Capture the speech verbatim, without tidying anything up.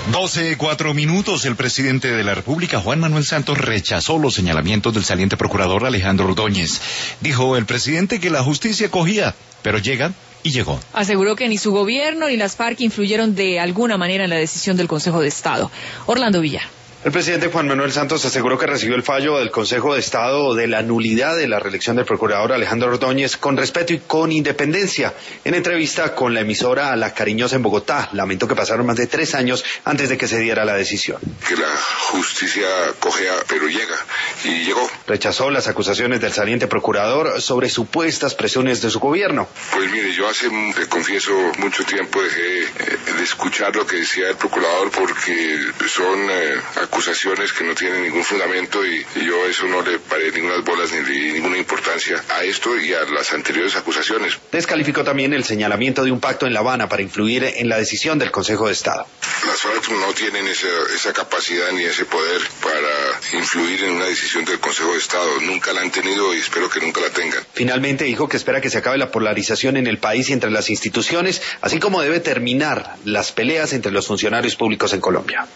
Doce, cuatro minutos. El presidente de la República, Juan Manuel Santos, rechazó los señalamientos del saliente procurador Alejandro Ordóñez. Dijo el presidente que la justicia cogía, pero llega y llegó. Aseguró que ni su gobierno ni las FARC influyeron de alguna manera en la decisión del Consejo de Estado. Orlando Villar. El presidente Juan Manuel Santos aseguró que recibió el fallo del Consejo de Estado de la nulidad de la reelección del procurador Alejandro Ordóñez con respeto y con independencia. En entrevista con la emisora La Cariñosa en Bogotá, lamentó que pasaron más de tres años antes de que se diera la decisión. Que la justicia cojea, pero llega, y llegó. Rechazó las acusaciones del saliente procurador sobre supuestas presiones de su gobierno. Pues mire, yo hace, le confieso, mucho tiempo dejé eh, de escuchar lo que decía el procurador porque son eh, acusaciones que no tienen ningún fundamento y, y yo eso no le paré ninguna bolas ni, ni ninguna importancia a esto y a las anteriores acusaciones. Descalificó también el señalamiento de un pacto en La Habana para influir en la decisión del Consejo de Estado. Las FARC no tienen esa, esa capacidad ni ese poder para influir en una decisión del Consejo de Estado. Nunca la han tenido y espero que nunca la tengan. Finalmente dijo que espera que se acabe la polarización en el país y entre las instituciones, así como debe terminar las peleas entre los funcionarios públicos en Colombia.